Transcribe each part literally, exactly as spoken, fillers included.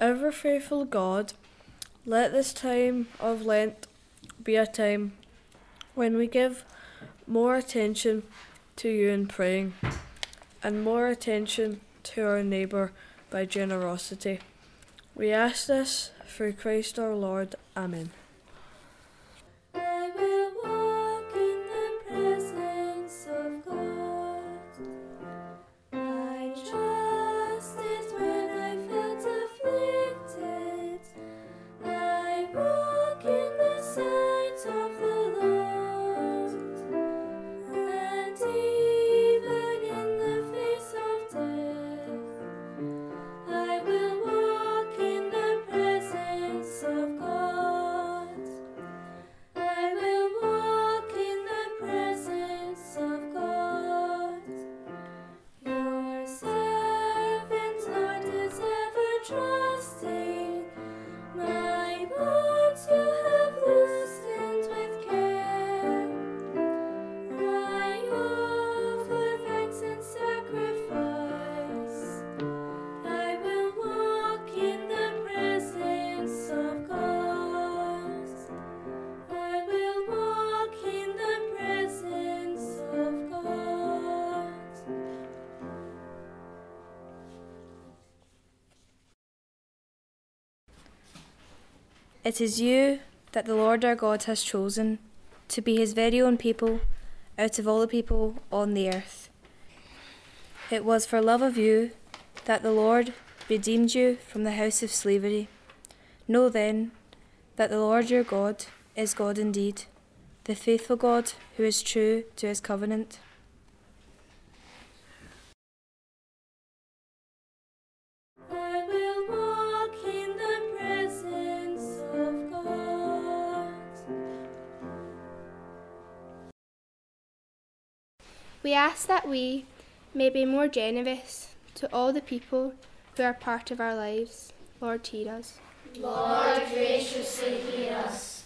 Ever faithful God, let this time of Lent be a time when we give more attention to you in praying and more attention to our neighbour by generosity. We ask this through Christ our Lord. Amen. I will walk in the presence of God. I trusted when I felt afflicted. I walk in the sight of the Lord. And even in the face of death, I will walk in the presence of God. I will walk in the presence of God. Your servant, Lord, is ever trusting. My bonds you have loosened with care. I offer thanks and sacrifice. I will walk in the presence of God. I will walk in the presence of God. It is you that the Lord our God has chosen to be his very own people out of all the people on the earth. It was for love of you that the Lord redeemed you from the house of slavery. Know then that the Lord your God is God indeed, the faithful God who is true to his covenant. I will walk in the presence of God. We ask that we may be more generous to all the people who are part of our lives. Lord, hear us. Lord, graciously hear us.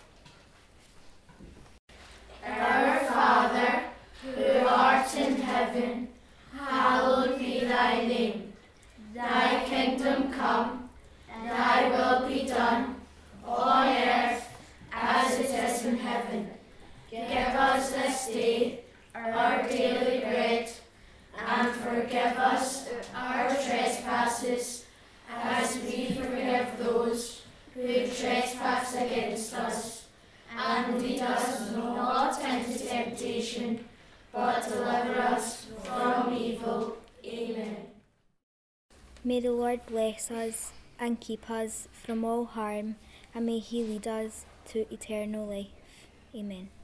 Our Father, who art in heaven, hallowed be thy name. Thy kingdom come, thy will be done, on earth as it is in heaven. Give us this day our daily bread, and forgive us our trespasses, as we forgive those who trespass against us. And lead us not into temptation, but deliver us from evil. Amen. May the Lord bless us and keep us from all harm, and may he lead us to eternal life. Amen.